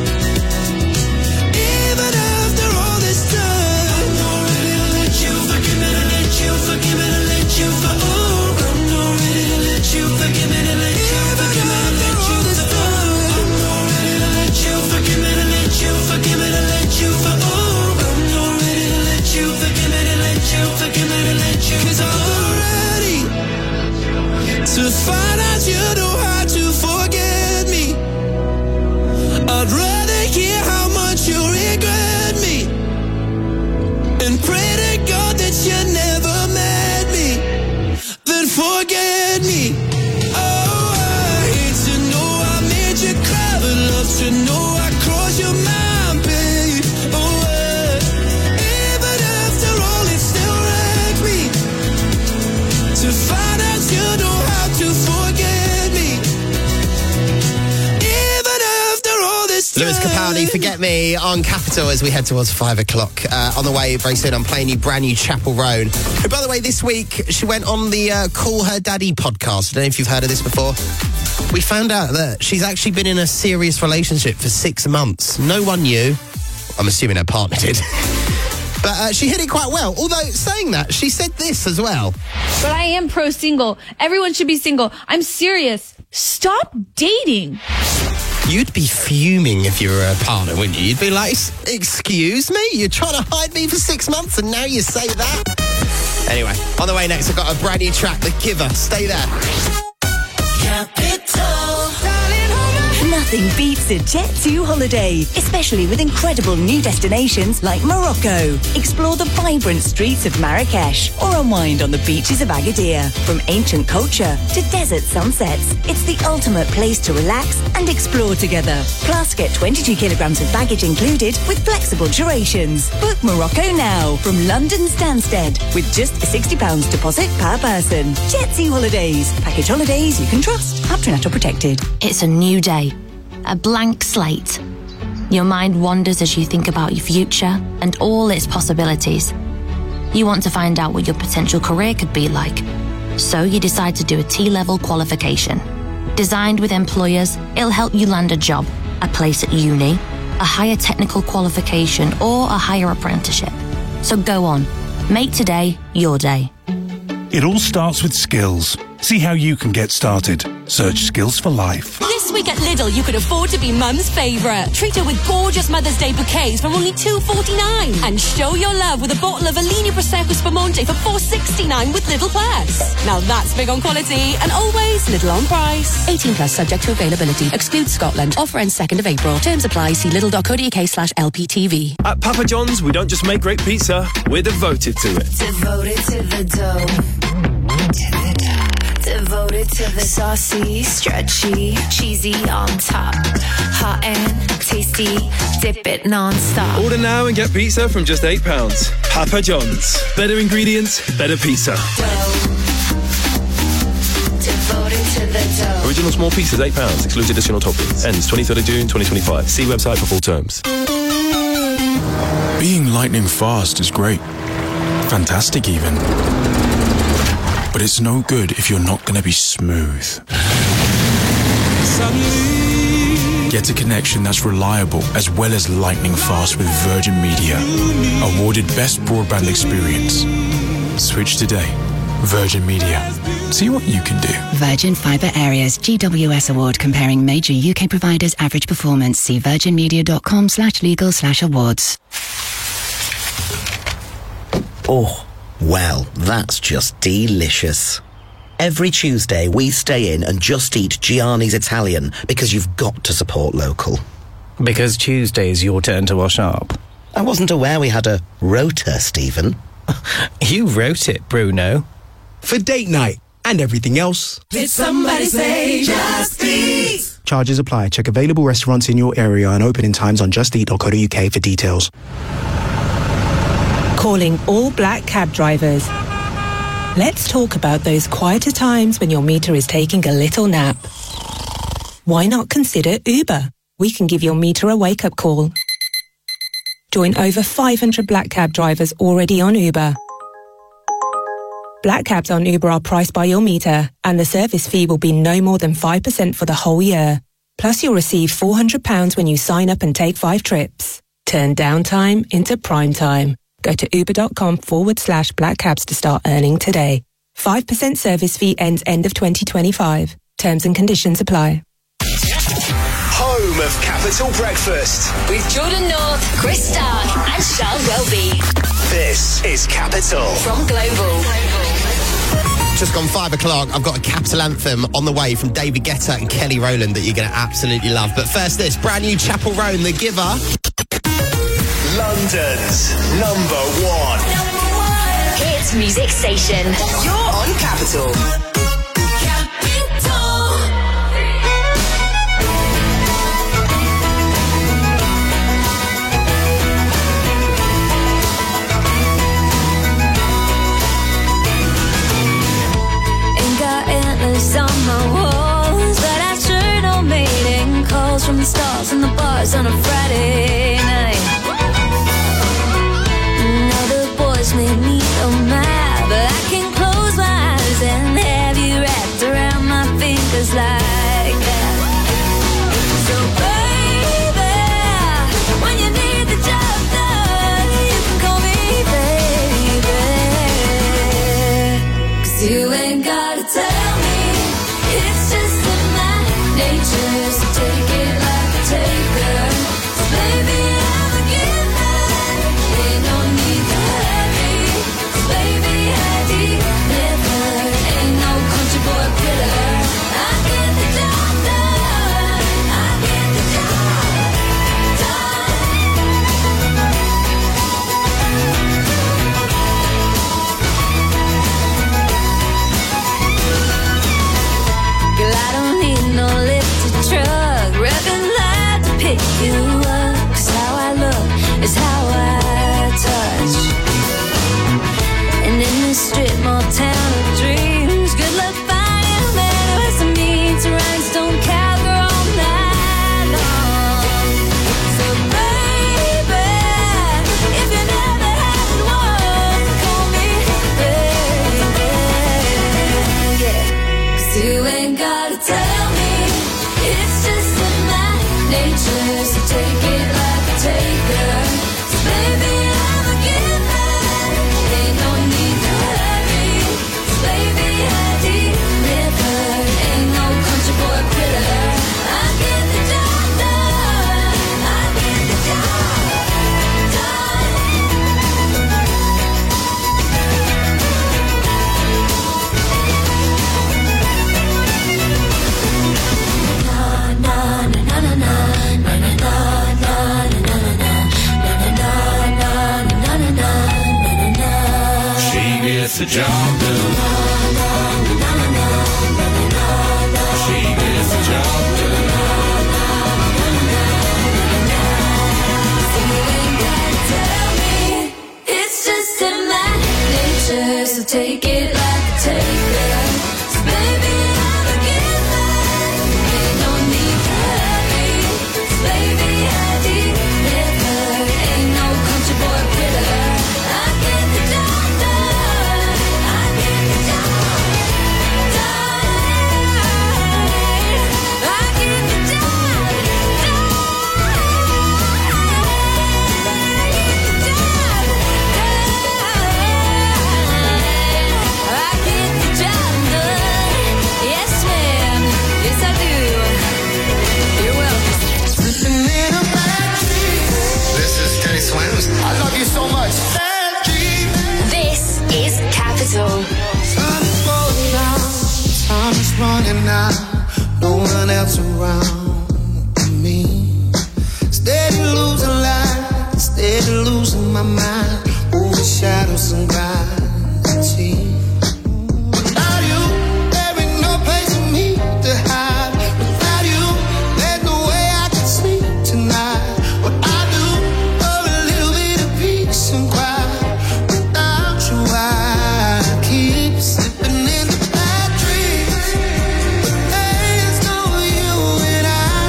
Even after all this time, I'm not ready to let you forgive me, to let you forgive me, to let you I'm not ready to let you forgive me, to let you forgive me, to let you I'm not ready to let you forgive me, to let you forgive me, to let you I'm not ready to let you forgive me, to let you forgive me, to let you 'cause I'm not ready to find out you know how to forget me. I'd rather hear how much you regret me and pray to God that you never met me, then forget me. Oh, I hate to know I made you cry, but love to know I crossed your mind, babe. Oh, even after all, it still wrecked me to find out you know how to forget me. Even after all this time. Lewis Capaldi, Forget Me on Capital as we head towards 5 o'clock. On the way very soon, I'm playing you brand new Chapel Roan. Who, by the way, this week she went on the Call Her Daddy podcast. I don't know if you've heard of this before. We found out that she's actually been in a serious relationship for 6 months. No one knew. I'm assuming her partner did. But she hit it quite well. Although, saying that, she said this as well. But I am pro-single. Everyone should be single. I'm serious. Stop dating. You'd be fuming if you were a partner, wouldn't you? You'd be like, excuse me? You're trying to hide me for 6 months and now you say that? Anyway, on the way next, I've got a brand new track, The Giver. Stay there. Nothing beats a Jet2 holiday, especially with incredible new destinations like Morocco. Explore the vibrant streets of Marrakesh or unwind on the beaches of Agadir. From ancient culture to desert sunsets, it's the ultimate place to relax and explore together. Plus, get 22 kilograms of baggage included with flexible durations. Book Morocco now from London Stansted with just a £60 deposit per person. Jet2 Holidays. Package holidays you can trust. Patronato protected. It's a new day. A blank slate. Your mind wanders as you think about your future and all its possibilities. You want to find out what your potential career could be like. So you decide to do a T-level qualification. Designed with employers, it'll help you land a job, a place at uni, a higher technical qualification, or a higher apprenticeship. So go on. Make today your day. It all starts with skills. See how you can get started. Search Skills for Life. This week at Lidl, you could afford to be Mum's favourite. Treat her with gorgeous Mother's Day bouquets for only $2.49. And show your love with a bottle of Alini Prosecco Spumante for $4.69 with Lidl Plus. Now that's big on quality and always Lidl on price. 18 plus subject to availability. Excludes Scotland. Offer ends 2nd of April. Terms apply. See lidl.co.uk/LPTV. At Papa John's, we don't just make great pizza, we're devoted to it. Devoted to the dough. Devoted to the saucy, stretchy, cheesy on top. Hot and tasty, dip it non-stop. Order now and get pizza from just £8. Papa John's. Better ingredients, better pizza. Devoted to the dough. Original small pizzas, £8. Excludes additional toppings. Ends 23rd of June 2025. See website for full terms. Being lightning fast is great. Fantastic even. But it's no good if you're not going to be smooth. Suddenly, Get a connection that's reliable as well as lightning fast with Virgin Media. Awarded Best Broadband Experience. Switch today. Virgin Media. See what you can do. Virgin Fibre Areas GWS Award comparing major UK providers' average performance. See virginmedia.com/legal/awards. Oh, well, that's just delicious. Every Tuesday, we stay in and just eat Gianni's Italian because you've got to support local. Because Tuesday's your turn to wash up. I wasn't aware we had a rota, Stephen. You wrote it, Bruno. For date night and everything else. Did somebody say Just Eat? Charges apply. Check available restaurants in your area and opening times on justeat.co.uk for details. Calling all black cab drivers. Let's talk about those quieter times when your meter is taking a little nap. Why not consider Uber? We can give your meter a wake-up call. Join over 500 black cab drivers already on Uber. Black cabs on Uber are priced by your meter, and the service fee will be no more than 5% for the whole year. Plus, you'll receive £400 when you sign up and take 5 trips. Turn downtime into prime time. Go to uber.com/black cabs to start earning today. 5% service fee ends end of 2025. Terms and conditions apply. Home of Capital Breakfast. With Jordan North, Chris Stark, and Sean Welby. This is Capital. From Global. Just gone 5 o'clock. I've got a Capital Anthem on the way from David Guetta and Kelly Rowland that you're going to absolutely love. But first this, brand new Chapel Roan, The Giver. London's number one. Hits music station. You're on Capital. On my walls, but I sure don't mating calls from the stars and the bars on a Friday night. Now the boys made me so mad, but I can close my eyes and have you wrapped around my fingers like that. So baby, when you need the job done, you can call me baby. 'Cause you ain't gotta tell me. It's just in my nature, so take it like a taker. So baby, I'm a giver. Ain't no need to hurry. So baby, I deliver. Ain't no country boy killer. I get the job done. I get the job Girl, I don't need no lifted truck. Rubbing light to pick you up. 'Cause how I look is how I touch. And in this strip mall town of dreams, good luck finding a man who has some needs. Rhinestone cowgirl all night long. So baby, if you never had one, call me baby. Yeah. 'Cause you ain't gotta tell me. It's just in my nature, so take it like a taker. So baby, I'm a giver. Ain't no need to hurry. So baby, I deliver. Ain't no country boy killer. I get the job done. I get the job She gets the job done. She gets the job done. It's just in my nature, so take it like a taker. So baby, I'm a giver. Ain't no need to hurry. So baby, I deliver. Ain't no country boy killer. I get the job done. I get the job me. Steady losing light, steady losing my mind. Over shadows and gravity. Without you, there ain't no place for me to hide. Without you, there's no way I can sleep tonight. What I do for a little bit of peace and quiet. Without you, I keep slipping into bad dreams. But there's no you and I.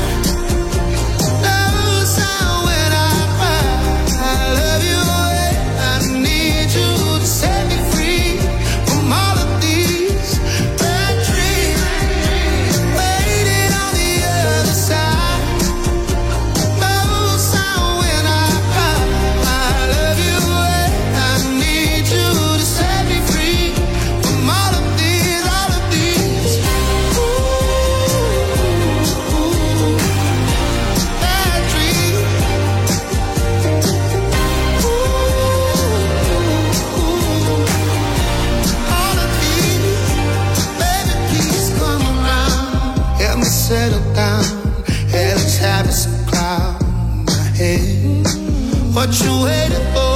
Love sound when I cry. I love you and I need you to set me free from all of these bad dreams. Waiting on the other side. Love sound when I cry. I love you and I need you to set me free from all of these bad dreams. All of these, baby, please come around. Help me settle down. Hell is having some cloud in my head. What you waiting for?